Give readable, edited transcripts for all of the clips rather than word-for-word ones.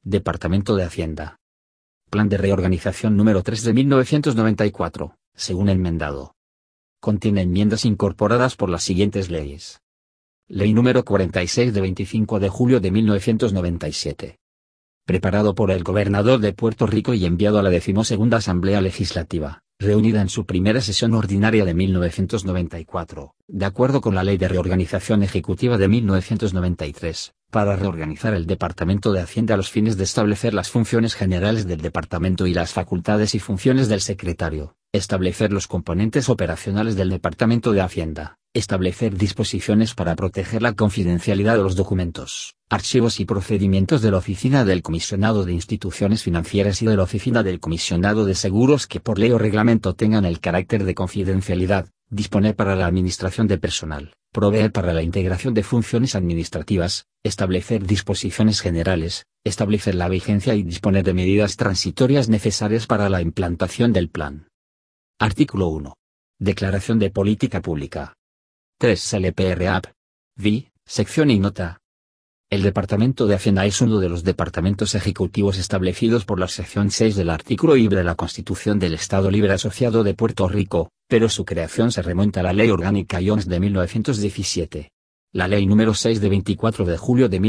Departamento de Hacienda. Plan de reorganización número 3 de 1994, según enmendado. Contiene enmiendas incorporadas por las siguientes leyes. Ley número 46 de 25 de julio de 1997. Preparado por el gobernador de Puerto Rico y enviado a la 12ª Asamblea Legislativa, reunida en su primera sesión ordinaria de 1994, de acuerdo con la Ley de Reorganización Ejecutiva de 1993, para reorganizar el Departamento de Hacienda a los fines de establecer las funciones generales del Departamento y las facultades y funciones del Secretario, establecer los componentes operacionales del Departamento de Hacienda, establecer disposiciones para proteger la confidencialidad de los documentos, archivos y procedimientos de la Oficina del Comisionado de Instituciones Financieras y de la Oficina del Comisionado de Seguros que por ley o reglamento tengan el carácter de confidencialidad, disponer para la administración de personal, proveer para la integración de funciones administrativas, establecer disposiciones generales, establecer la vigencia y disponer de medidas transitorias necesarias para la implantación del plan. Artículo 1. Declaración de Política Pública. 3 LPRAP. Vi, sección y nota. El Departamento de Hacienda es uno de los departamentos ejecutivos establecidos por la sección 6 del artículo I de la Constitución del Estado Libre Asociado de Puerto Rico, pero su creación se remonta a la Ley Orgánica IONS de 1917. La Ley número 6 de 24 de julio de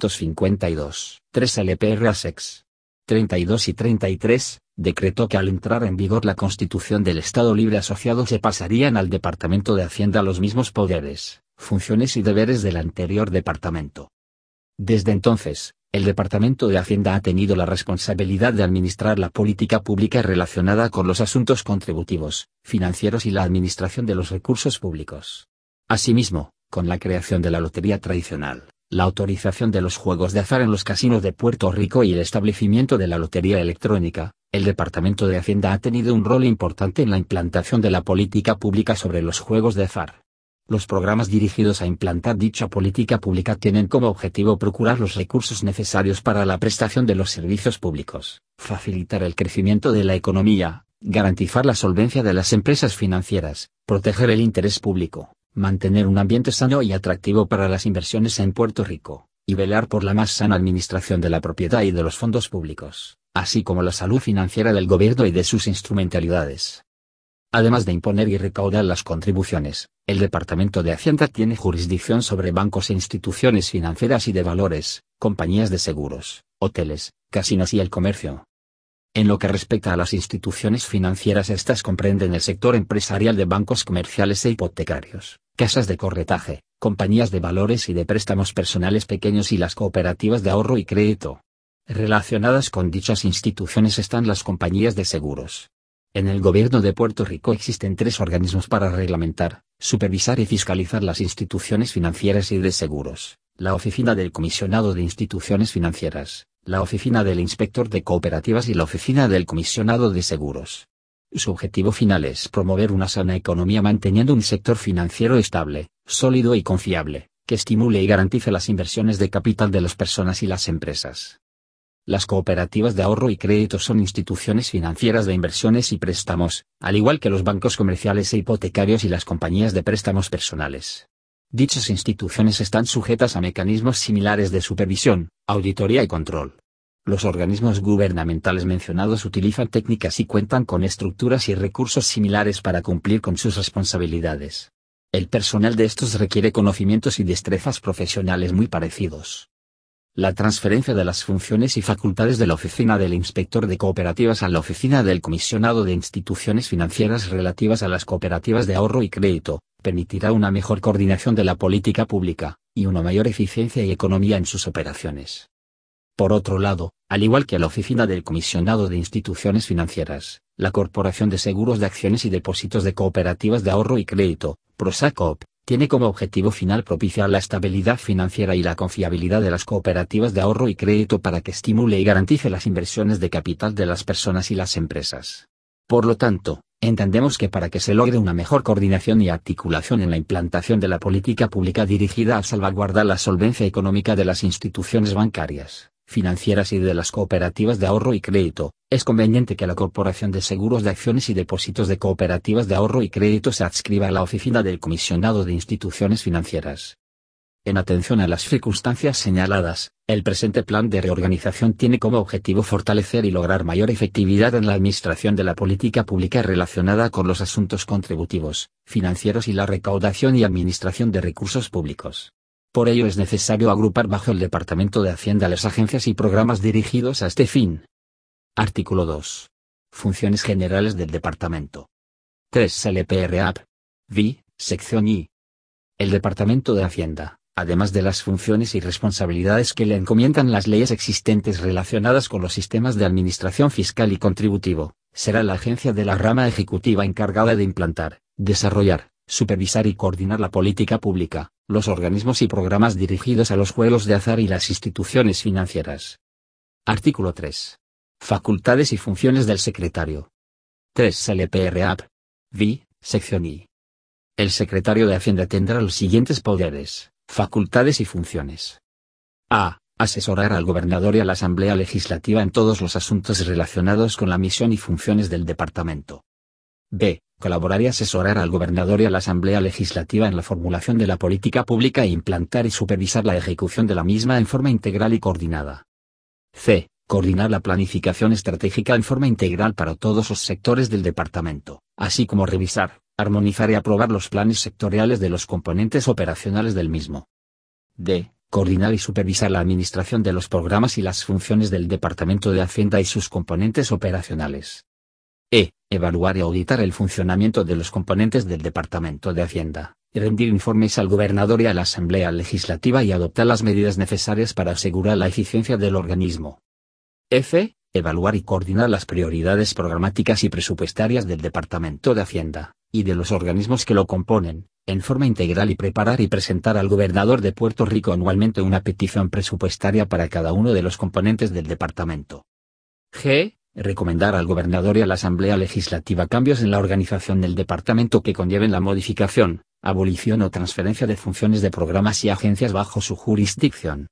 1952, 3 LPRA Sex. 32 y 33, decretó que al entrar en vigor la Constitución del Estado Libre Asociado se pasarían al Departamento de Hacienda los mismos poderes, funciones y deberes del anterior departamento. Desde entonces, el Departamento de Hacienda ha tenido la responsabilidad de administrar la política pública relacionada con los asuntos contributivos, financieros y la administración de los recursos públicos. Asimismo, con la creación de la lotería tradicional, la autorización de los juegos de azar en los casinos de Puerto Rico y el establecimiento de la lotería electrónica, el Departamento de Hacienda ha tenido un rol importante en la implantación de la política pública sobre los juegos de azar. Los programas dirigidos a implantar dicha política pública tienen como objetivo procurar los recursos necesarios para la prestación de los servicios públicos, facilitar el crecimiento de la economía, garantizar la solvencia de las empresas financieras, proteger el interés público, mantener un ambiente sano y atractivo para las inversiones en Puerto Rico, y velar por la más sana administración de la propiedad y de los fondos públicos, así como la salud financiera del gobierno y de sus instrumentalidades. Además de imponer y recaudar las contribuciones, el Departamento de Hacienda tiene jurisdicción sobre bancos e instituciones financieras y de valores, compañías de seguros, hoteles, casinos y el comercio. En lo que respecta a las instituciones financieras, estas comprenden el sector empresarial de bancos comerciales e hipotecarios, casas de corretaje, compañías de valores y de préstamos personales pequeños y las cooperativas de ahorro y crédito. Relacionadas con dichas instituciones están las compañías de seguros. En el Gobierno de Puerto Rico existen 3 organismos para reglamentar, supervisar y fiscalizar las instituciones financieras y de seguros: la Oficina del Comisionado de Instituciones Financieras, la Oficina del Inspector de Cooperativas y la Oficina del Comisionado de Seguros. Su objetivo final es promover una sana economía manteniendo un sector financiero estable, sólido y confiable, que estimule y garantice las inversiones de capital de las personas y las empresas. Las cooperativas de ahorro y crédito son instituciones financieras de inversiones y préstamos, al igual que los bancos comerciales e hipotecarios y las compañías de préstamos personales. Dichas instituciones están sujetas a mecanismos similares de supervisión, auditoría y control. Los organismos gubernamentales mencionados utilizan técnicas y cuentan con estructuras y recursos similares para cumplir con sus responsabilidades. El personal de estos requiere conocimientos y destrezas profesionales muy parecidos. La transferencia de las funciones y facultades de la Oficina del Inspector de Cooperativas a la Oficina del Comisionado de Instituciones Financieras relativas a las cooperativas de ahorro y crédito, permitirá una mejor coordinación de la política pública, y una mayor eficiencia y economía en sus operaciones. Por otro lado, al igual que la Oficina del Comisionado de Instituciones Financieras, la Corporación de Seguros de Acciones y Depósitos de Cooperativas de Ahorro y Crédito, PROSACOP, tiene como objetivo final propiciar la estabilidad financiera y la confiabilidad de las cooperativas de ahorro y crédito para que estimule y garantice las inversiones de capital de las personas y las empresas. Por lo tanto, entendemos que para que se logre una mejor coordinación y articulación en la implantación de la política pública dirigida a salvaguardar la solvencia económica de las instituciones bancarias, financieras y de las cooperativas de ahorro y crédito, es conveniente que la Corporación de Seguros de Acciones y Depósitos de Cooperativas de Ahorro y Crédito se adscriba a la Oficina del Comisionado de Instituciones Financieras. En atención a las circunstancias señaladas, el presente plan de reorganización tiene como objetivo fortalecer y lograr mayor efectividad en la administración de la política pública relacionada con los asuntos contributivos, financieros y la recaudación y administración de recursos públicos. Por ello es necesario agrupar bajo el Departamento de Hacienda las agencias y programas dirigidos a este fin. Artículo 2. Funciones generales del Departamento. 3. LPRAP. Vi, sección I. El Departamento de Hacienda, además de las funciones y responsabilidades que le encomiendan las leyes existentes relacionadas con los sistemas de administración fiscal y contributivo, será la agencia de la rama ejecutiva encargada de implantar, desarrollar, supervisar y coordinar la política pública, los organismos y programas dirigidos a los juegos de azar y las instituciones financieras. Artículo 3. Facultades y funciones del secretario. 3. LPRAP. Vi, sección I. El secretario de Hacienda tendrá los siguientes poderes, facultades y funciones. A. Asesorar al gobernador y a la Asamblea Legislativa en todos los asuntos relacionados con la misión y funciones del departamento. B. Colaborar y asesorar al gobernador y a la Asamblea Legislativa en la formulación de la política pública e implantar y supervisar la ejecución de la misma en forma integral y coordinada. C. Coordinar la planificación estratégica en forma integral para todos los sectores del departamento, así como revisar, armonizar y aprobar los planes sectoriales de los componentes operacionales del mismo. D. Coordinar y supervisar la administración de los programas y las funciones del Departamento de Hacienda y sus componentes operacionales. E. Evaluar y auditar el funcionamiento de los componentes del Departamento de Hacienda, y rendir informes al gobernador y a la Asamblea Legislativa y adoptar las medidas necesarias para asegurar la eficiencia del organismo. F. Evaluar y coordinar las prioridades programáticas y presupuestarias del Departamento de Hacienda, y de los organismos que lo componen, en forma integral y preparar y presentar al gobernador de Puerto Rico anualmente una petición presupuestaria para cada uno de los componentes del departamento. G. Recomendar al gobernador y a la Asamblea Legislativa cambios en la organización del departamento que conlleven la modificación, abolición o transferencia de funciones de programas y agencias bajo su jurisdicción.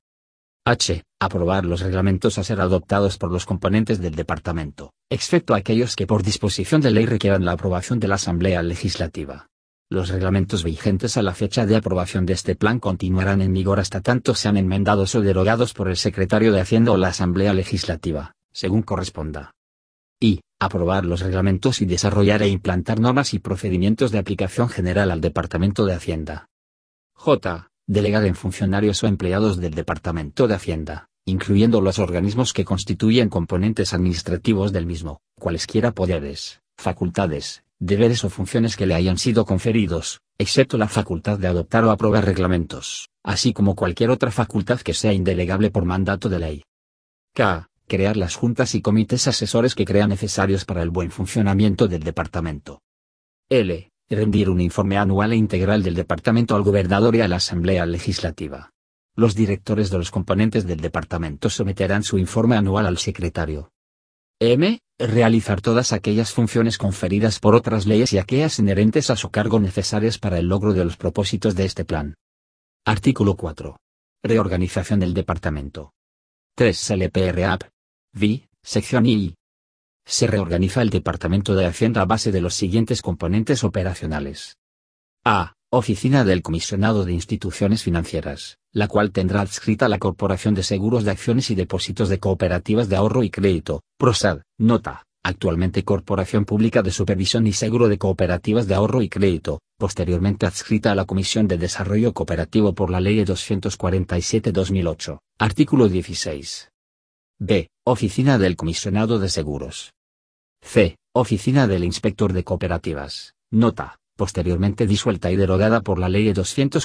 H. Aprobar los reglamentos a ser adoptados por los componentes del departamento, excepto aquellos que por disposición de ley requieran la aprobación de la Asamblea Legislativa. Los reglamentos vigentes a la fecha de aprobación de este plan continuarán en vigor hasta tanto sean enmendados o derogados por el Secretario de Hacienda o la Asamblea Legislativa, según corresponda. I. Aprobar los reglamentos y desarrollar e implantar normas y procedimientos de aplicación general al Departamento de Hacienda. J. Delegar en funcionarios o empleados del Departamento de Hacienda, incluyendo los organismos que constituyen componentes administrativos del mismo, cualesquiera poderes, facultades, deberes o funciones que le hayan sido conferidos, excepto la facultad de adoptar o aprobar reglamentos, así como cualquier otra facultad que sea indelegable por mandato de ley. K. Crear las juntas y comités asesores que crea necesarios para el buen funcionamiento del departamento. L. Rendir un informe anual e integral del departamento al gobernador y a la Asamblea Legislativa. Los directores de los componentes del departamento someterán su informe anual al secretario. M. Realizar todas aquellas funciones conferidas por otras leyes y aquellas inherentes a su cargo necesarias para el logro de los propósitos de este plan. Artículo 4. Reorganización del departamento. 3. LPRAP. Vi, sección I. Se reorganiza el Departamento de Hacienda a base de los siguientes componentes operacionales. A. Oficina del Comisionado de Instituciones Financieras, la cual tendrá adscrita la Corporación de Seguros de Acciones y Depósitos de Cooperativas de Ahorro y Crédito, PROSAD, nota, actualmente Corporación Pública de Supervisión y Seguro de Cooperativas de Ahorro y Crédito, posteriormente adscrita a la Comisión de Desarrollo Cooperativo por la Ley 247/2008, artículo 16. B. Oficina del Comisionado de Seguros. C. Oficina del Inspector de Cooperativas, nota, posteriormente disuelta y derogada por la Ley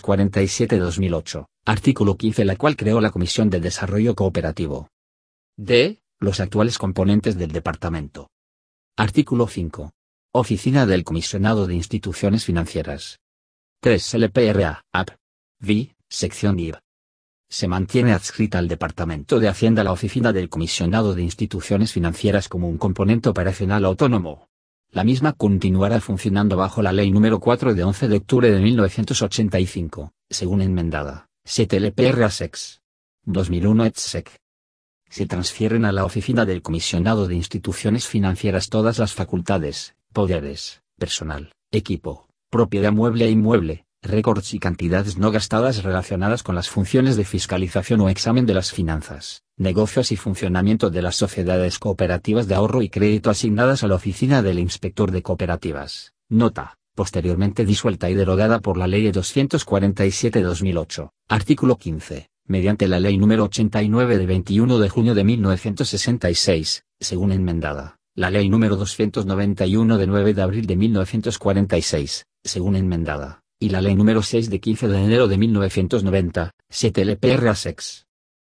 247/2008, artículo 15, la cual creó la Comisión de Desarrollo Cooperativo. D. Los actuales componentes del departamento. Artículo 5. Oficina del Comisionado de Instituciones Financieras. 3. LPRA, AP. Vi, sección IB. Se mantiene adscrita al Departamento de Hacienda la Oficina del Comisionado de Instituciones Financieras como un componente operacional autónomo. La misma continuará funcionando bajo la Ley número 4 de 11 de octubre de 1985, según enmendada, 7 LPRA Sex. 2001 ETSEC. Se transfieren a la Oficina del Comisionado de Instituciones Financieras todas las facultades, poderes, personal, equipo, propiedad mueble e inmueble, récords y cantidades no gastadas relacionadas con las funciones de fiscalización o examen de las finanzas, negocios y funcionamiento de las sociedades cooperativas de ahorro y crédito asignadas a la Oficina del Inspector de Cooperativas. Nota, posteriormente disuelta y derogada por la Ley 247/2008. Artículo 15. Mediante la Ley número 89 de 21 de junio de 1966, según enmendada, la Ley número 291 de 9 de abril de 1946, según enmendada, y la Ley número 6 de 15 de enero de 1990, 7 LPR Sex.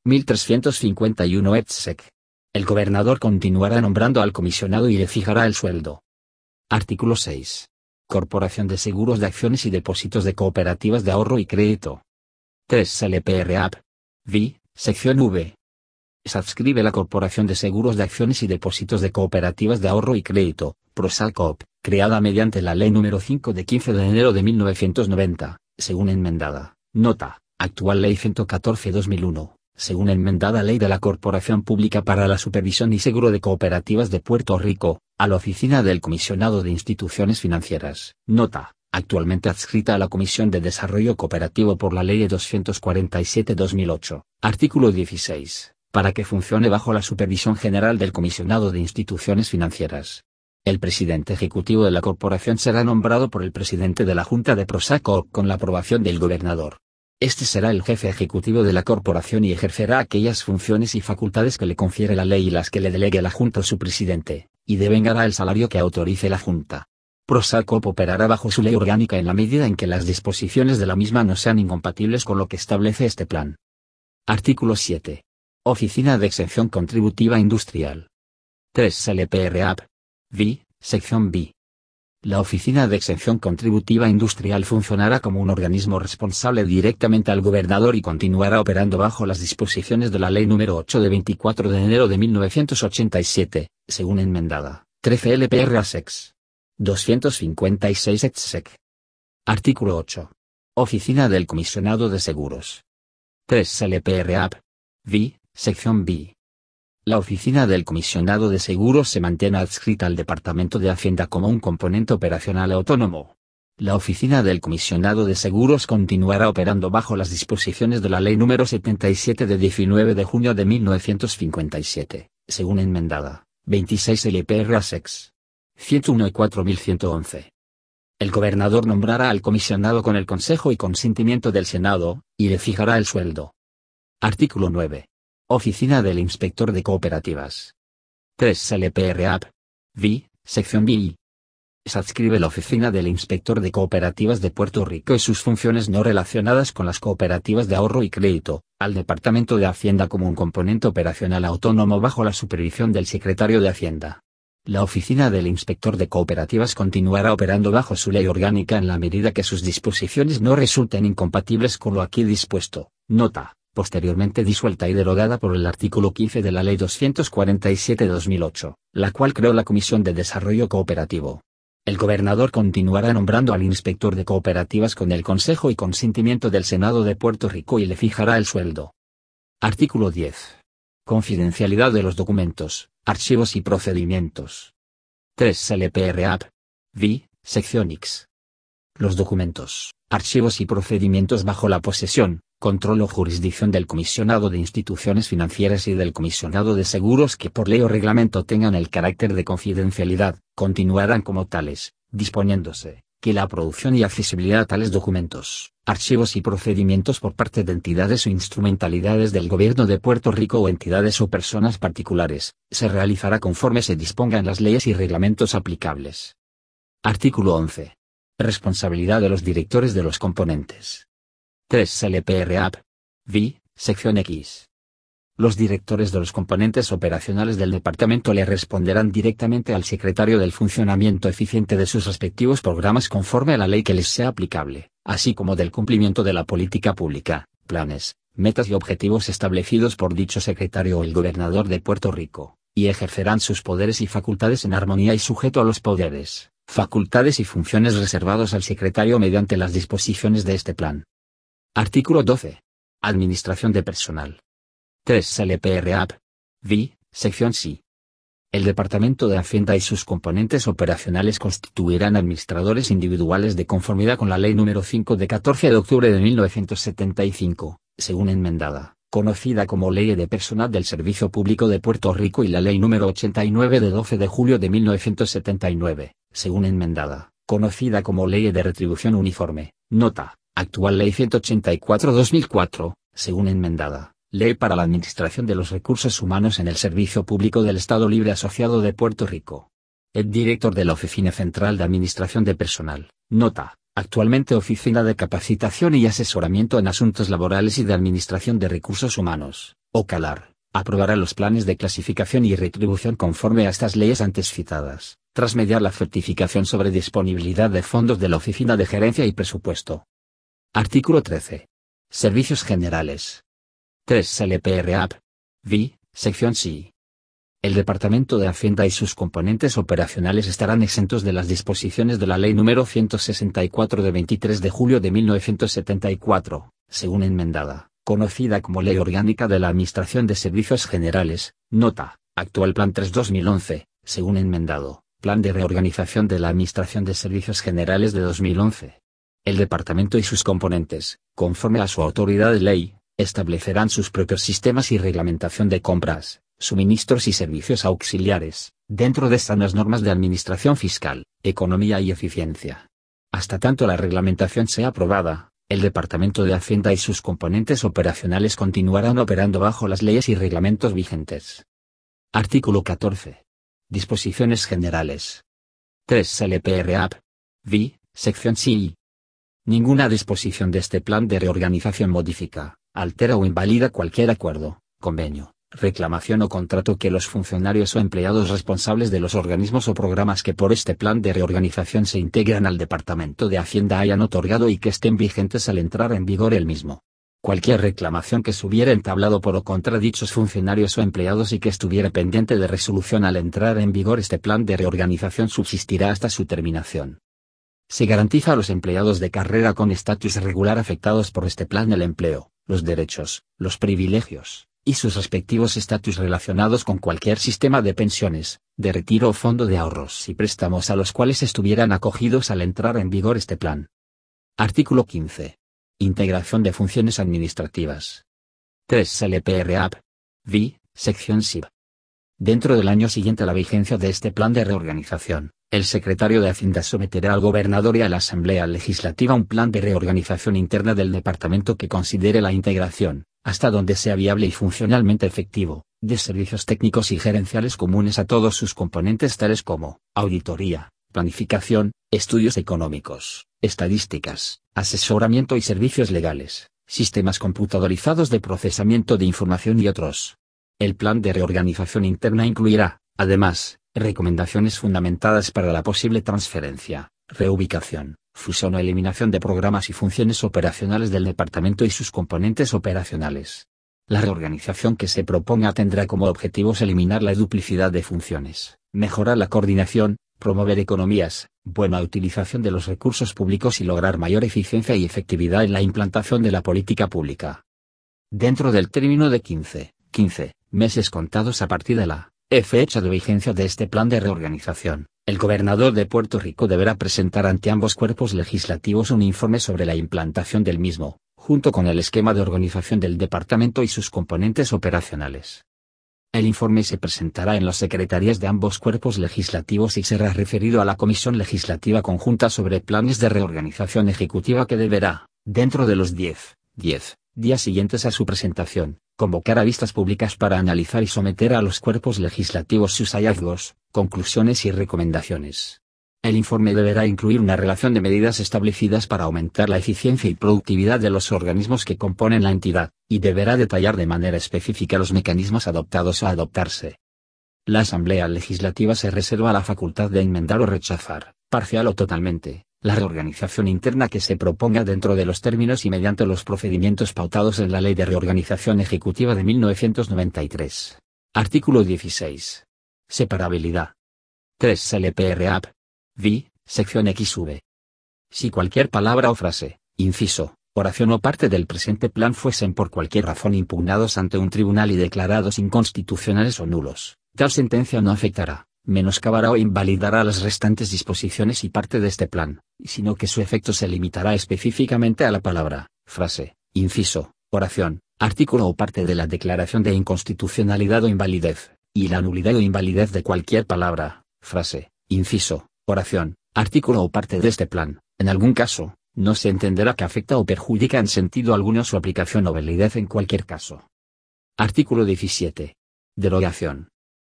1351 ETSEC. El gobernador continuará nombrando al comisionado y le fijará el sueldo. Artículo 6. Corporación de Seguros de Acciones y Depósitos de Cooperativas de Ahorro y Crédito. 3 LPR AP. Vi, sección V. Se adscribe la Corporación de Seguros de Acciones y Depósitos de Cooperativas de Ahorro y Crédito, Prosacop, creada mediante la Ley número 5 de 15 de enero de 1990, según enmendada. Nota, actual Ley 114/2001, según enmendada Ley de la Corporación Pública para la Supervisión y Seguro de Cooperativas de Puerto Rico, a la Oficina del Comisionado de Instituciones Financieras. Nota, actualmente adscrita a la Comisión de Desarrollo Cooperativo por la Ley 247/2008. Artículo 16. Para que funcione bajo la supervisión general del Comisionado de Instituciones Financieras. El presidente ejecutivo de la corporación será nombrado por el presidente de la Junta de Prosacop con la aprobación del gobernador. Este será el jefe ejecutivo de la corporación y ejercerá aquellas funciones y facultades que le confiere la ley y las que le delegue la Junta o su presidente, y devengará el salario que autorice la Junta. Prosacop operará bajo su ley orgánica en la medida en que las disposiciones de la misma no sean incompatibles con lo que establece este plan. Artículo 7. Oficina de Exención Contributiva Industrial. 3 LPR AP. Vi, sección B. La Oficina de Exención Contributiva Industrial funcionará como un organismo responsable directamente al gobernador y continuará operando bajo las disposiciones de la Ley número 8 de 24 de enero de 1987, según enmendada. 13 LPR ASEX. 256 ETSEC. Artículo 8. Oficina del Comisionado de Seguros. 3 LPR AP. Vi, sección B. La Oficina del Comisionado de Seguros se mantiene adscrita al Departamento de Hacienda como un componente operacional autónomo. La Oficina del Comisionado de Seguros continuará operando bajo las disposiciones de la Ley número 77 de 19 de junio de 1957, según enmendada, 26 LPR ASEX. 101 y 4111. El gobernador nombrará al comisionado con el consejo y consentimiento del Senado, y le fijará el sueldo. Artículo 9. Oficina del Inspector de Cooperativas. 3 LPR AP. Vi, sección B. Se adscribe la Oficina del Inspector de Cooperativas de Puerto Rico y sus funciones no relacionadas con las cooperativas de ahorro y crédito, al Departamento de Hacienda como un componente operacional autónomo bajo la supervisión del Secretario de Hacienda. La Oficina del Inspector de Cooperativas continuará operando bajo su ley orgánica en la medida que sus disposiciones no resulten incompatibles con lo aquí dispuesto. Nota, posteriormente disuelta y derogada por el artículo 15 de la Ley 247/2008, la cual creó la Comisión de Desarrollo Cooperativo. El gobernador continuará nombrando al Inspector de Cooperativas con el consejo y consentimiento del Senado de Puerto Rico y le fijará el sueldo. Artículo 10. Confidencialidad de los documentos, archivos y procedimientos. 3 LPR AP. Vi, sección X. Los documentos, archivos y procedimientos bajo la posesión, control o jurisdicción del comisionado de instituciones financieras y del comisionado de seguros que por ley o reglamento tengan el carácter de confidencialidad, continuarán como tales, disponiéndose que la producción y accesibilidad a tales documentos, archivos y procedimientos por parte de entidades o instrumentalidades del Gobierno de Puerto Rico o entidades o personas particulares, se realizará conforme se disponga en las leyes y reglamentos aplicables. Artículo 11. Responsabilidad de los directores de los componentes. 3 LPR AP. Vi, sección X. Los directores de los componentes operacionales del departamento le responderán directamente al secretario del funcionamiento eficiente de sus respectivos programas conforme a la ley que les sea aplicable, así como del cumplimiento de la política pública, planes, metas y objetivos establecidos por dicho secretario o el gobernador de Puerto Rico, y ejercerán sus poderes y facultades en armonía y sujeto a los poderes, facultades y funciones reservados al secretario mediante las disposiciones de este plan. Artículo 12. Administración de personal. 3 LPR AP. Vi, sección C. El Departamento de Hacienda y sus componentes operacionales constituirán administradores individuales de conformidad con la Ley número 5 de 14 de octubre de 1975, según enmendada, conocida como Ley de Personal del Servicio Público de Puerto Rico, y la Ley número 89 de 12 de julio de 1979, según enmendada, conocida como Ley de Retribución Uniforme, nota, actual Ley 184/2004, según enmendada. Ley para la Administración de los Recursos Humanos en el Servicio Público del Estado Libre Asociado de Puerto Rico. El director de la Oficina Central de Administración de Personal, nota, actualmente Oficina de Capacitación y Asesoramiento en Asuntos Laborales y de Administración de Recursos Humanos, OCALAR, aprobará los planes de clasificación y retribución conforme a estas leyes antes citadas, tras mediar la certificación sobre disponibilidad de fondos de la Oficina de Gerencia y Presupuesto. Artículo 13. Servicios Generales. 3 LPRAP. Vi, sección C. El Departamento de Hacienda y sus componentes operacionales estarán exentos de las disposiciones de la Ley número 164 de 23 de julio de 1974, según enmendada, conocida como Ley Orgánica de la Administración de Servicios Generales, nota, actual Plan 3-2011, según enmendado, Plan de Reorganización de la Administración de Servicios Generales de 2011. El Departamento y sus componentes, conforme a su autoridad de ley, establecerán sus propios sistemas y reglamentación de compras, suministros y servicios auxiliares, dentro de sanas normas de administración fiscal, economía y eficiencia. Hasta tanto la reglamentación sea aprobada, el Departamento de Hacienda y sus componentes operacionales continuarán operando bajo las leyes y reglamentos vigentes. Artículo 14. Disposiciones generales. 3 LPRAP. Vi, sección C. Ninguna disposición de este plan de reorganización modifica, altera o invalida cualquier acuerdo, convenio, reclamación o contrato que los funcionarios o empleados responsables de los organismos o programas que por este plan de reorganización se integran al Departamento de Hacienda hayan otorgado y que estén vigentes al entrar en vigor el mismo. Cualquier reclamación que se hubiera entablado por o contra dichos funcionarios o empleados y que estuviera pendiente de resolución al entrar en vigor este plan de reorganización subsistirá hasta su terminación. Se garantiza a los empleados de carrera con estatus regular afectados por este plan el empleo, los derechos, los privilegios, y sus respectivos estatus relacionados con cualquier sistema de pensiones, de retiro o fondo de ahorros y préstamos a los cuales estuvieran acogidos al entrar en vigor este plan. Artículo 15. Integración de funciones administrativas. 3 LPRAP. Vi, sección SIB. Dentro del año siguiente a la vigencia de este plan de reorganización, el secretario de Hacienda someterá al gobernador y a la Asamblea Legislativa un plan de reorganización interna del departamento que considere la integración, hasta donde sea viable y funcionalmente efectivo, de servicios técnicos y gerenciales comunes a todos sus componentes tales como auditoría, planificación, estudios económicos, estadísticas, asesoramiento y servicios legales, sistemas computadorizados de procesamiento de información y otros. El plan de reorganización interna incluirá, además, recomendaciones fundamentadas para la posible transferencia, reubicación, fusión o eliminación de programas y funciones operacionales del departamento y sus componentes operacionales. La reorganización que se proponga tendrá como objetivos eliminar la duplicidad de funciones, mejorar la coordinación, promover economías, buena utilización de los recursos públicos y lograr mayor eficiencia y efectividad en la implantación de la política pública. Dentro del término de 15 meses contados a partir de la fecha de vigencia de este plan de reorganización, el gobernador de Puerto Rico deberá presentar ante ambos cuerpos legislativos un informe sobre la implantación del mismo, junto con el esquema de organización del departamento y sus componentes operacionales. El informe se presentará en las secretarías de ambos cuerpos legislativos y será referido a la Comisión Legislativa Conjunta sobre Planes de Reorganización Ejecutiva que deberá, dentro de los 10 días siguientes a su presentación, convocar a vistas públicas para analizar y someter a los cuerpos legislativos sus hallazgos, conclusiones y recomendaciones. El informe deberá incluir una relación de medidas establecidas para aumentar la eficiencia y productividad de los organismos que componen la entidad, y deberá detallar de manera específica los mecanismos adoptados o adoptarse. La Asamblea Legislativa se reserva la facultad de enmendar o rechazar, parcial o totalmente, la reorganización interna que se proponga dentro de los términos y mediante los procedimientos pautados en la Ley de Reorganización Ejecutiva de 1993. Artículo 16. Separabilidad. 3 LPRAP. Vi, sección XV. Si cualquier palabra o frase, inciso, oración o parte del presente plan fuesen por cualquier razón impugnados ante un tribunal y declarados inconstitucionales o nulos, Tal sentencia no afectará, menoscabará o invalidará las restantes disposiciones y parte de este plan, sino que su efecto se limitará específicamente a la palabra, frase, inciso, oración, artículo o parte de la declaración de inconstitucionalidad o invalidez, y la nulidad o invalidez de cualquier palabra, frase, inciso, oración, artículo o parte de este plan. En algún caso, no se entenderá que afecta o perjudica en sentido alguno su aplicación o validez en cualquier caso. Artículo 17. Derogación.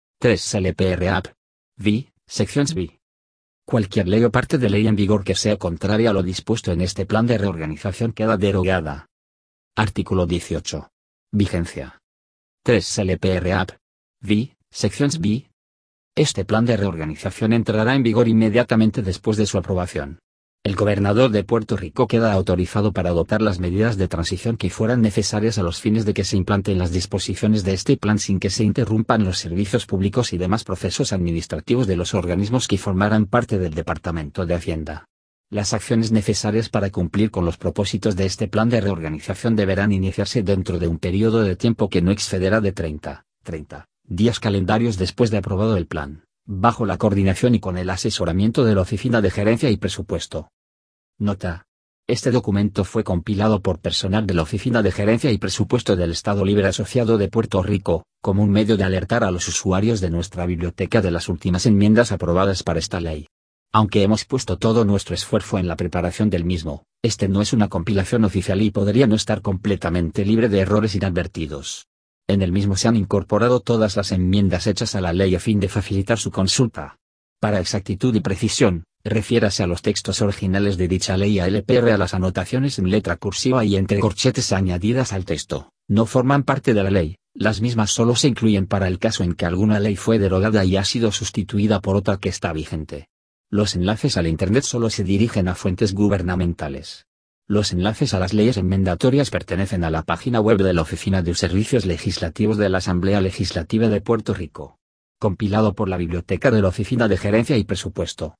3 LPRAP. V. Secciones B. Cualquier ley o parte de ley en vigor que sea contraria a lo dispuesto en este plan de reorganización queda derogada. Artículo 18. Vigencia. 3 LPRAP. V. Secciones B. Este plan de reorganización entrará en vigor inmediatamente después de su aprobación. El gobernador de Puerto Rico queda autorizado para adoptar las medidas de transición que fueran necesarias a los fines de que se implanten las disposiciones de este plan sin que se interrumpan los servicios públicos y demás procesos administrativos de los organismos que formaran parte del Departamento de Hacienda. Las acciones necesarias para cumplir con los propósitos de este plan de reorganización deberán iniciarse dentro de un periodo de tiempo que no excederá de 30 días calendarios después de aprobado el plan, bajo la coordinación y con el asesoramiento de la Oficina de Gerencia y Presupuesto. Nota. Este documento fue compilado por personal de la Oficina de Gerencia y Presupuesto del Estado Libre Asociado de Puerto Rico, como un medio de alertar a los usuarios de nuestra biblioteca de las últimas enmiendas aprobadas para esta ley. Aunque hemos puesto todo nuestro esfuerzo en la preparación del mismo, este no es una compilación oficial y podría no estar completamente libre de errores inadvertidos. En el mismo se han incorporado todas las enmiendas hechas a la ley a fin de facilitar su consulta. Para exactitud y precisión, refiérase a los textos originales de dicha ley y a LPR a las anotaciones en letra cursiva y entre corchetes añadidas al texto. No forman parte de la ley, las mismas solo se incluyen para el caso en que alguna ley fue derogada y ha sido sustituida por otra que está vigente. Los enlaces al Internet solo se dirigen a fuentes gubernamentales. Los enlaces a las leyes enmendatorias pertenecen a la página web de la Oficina de Servicios Legislativos de la Asamblea Legislativa de Puerto Rico. Compilado por la Biblioteca de la Oficina de Gerencia y Presupuesto.